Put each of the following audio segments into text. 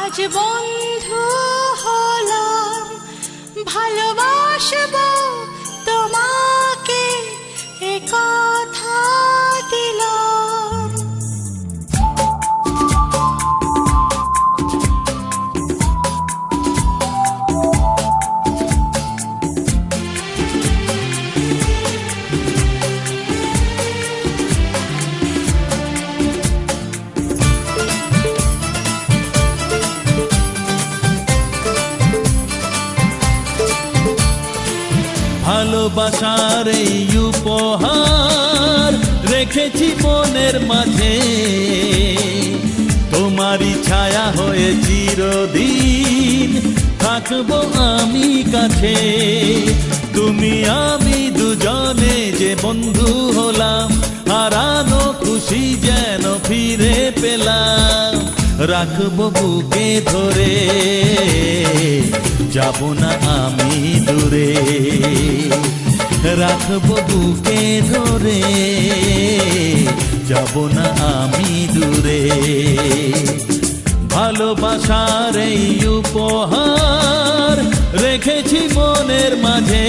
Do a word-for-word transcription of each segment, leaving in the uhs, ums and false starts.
আজ বন্ধু হলাম, ভালোবাসবো তোমাকে এ কথা দিলাম। ভালোবাসার এই উপহার রেখেছি মনের মাঝে, তোমারই ছায়া হয়ে চিরদিন থাকবো আমি কাছে। তুমি আমি দুজনে যে বন্ধু হলাম, হারানো খুশি যেন ফিরে পেলাম। রাখবো বুকে ধরে, যাব না আমি দূরে। রাখবো বুকে ধরে, যাব না আমি দূরে। ভালোবাসার এই উপহার রেখেছি মনের মাঝে,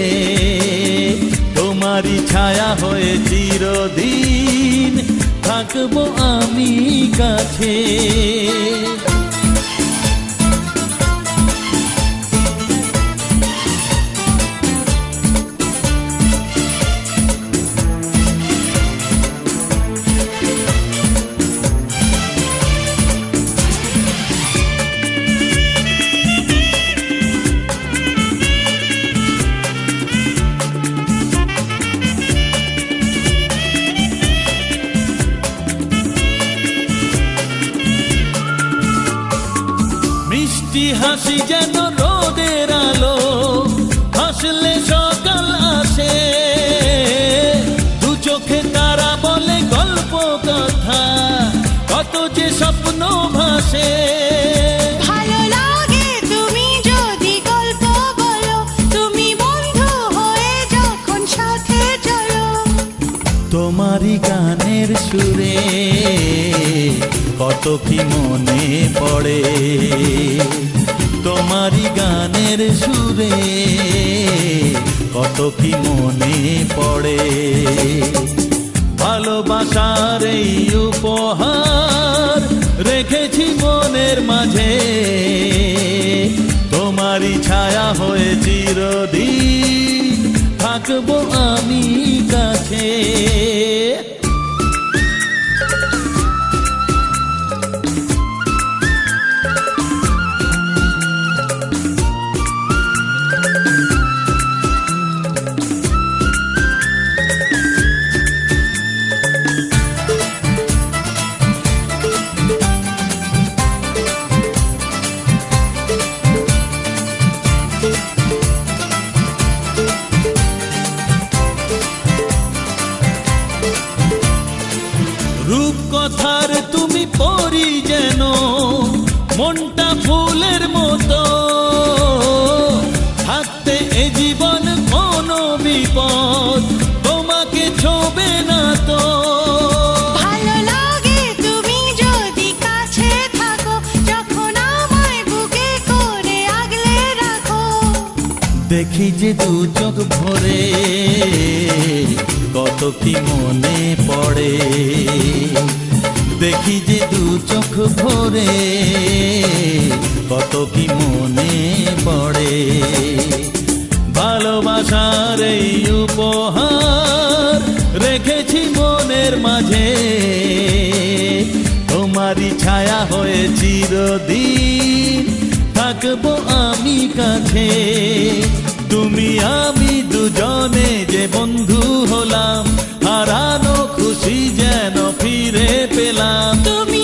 তোমারই ছায়া হয়ে চিরদিন থাকবো আমি কাছে। মিষ্টি হাসি যেন রোদের আলো, হাসলে সকাল আসে। দু চোখে তারা বলে গল্প কথা, কত যে স্বপ্ন ভাসে। ভালো লাগে তুমি যদি গল্প বলো, তুমি বন্ধু হয়ে যখন সাথে চলো। তোমারই গানের সুরে কত কি মনে পড়ে, তোমারই গানের সুরে কত কি মনে পড়ে। ভালোবাসার এই উপহার রেখেছি মনের মাঝে, তোমারই ছায়া হয়ে চিরদিন থাকবো আমি কাছে। রূপকথার তুমি পরি যেন, মনটা ফুলের মতো। থাকতে এ জীবন কোনো বিপদ তোমাকে ছোবে না তো। ভালো লাগে তুমি যদি কাছে থাকো, যখন আমায় বুকে করে আগলে রাখো। দেখি যে দু চোখ ভরে কত কি মনে পড়ে, দেখি যে দু চোখ ভরে কত কি মনে পড়ে। ভালোবাসার এই উপহার রেখেছি মনের মাঝে, তোমারই ছায়া হয়ে চিরদিন থাকবো আমি কাছে। তুমি আমি দুজনে যে বন্ধু হলাম, হারানো খুশি যেন ফিরে পেলাম। তুমি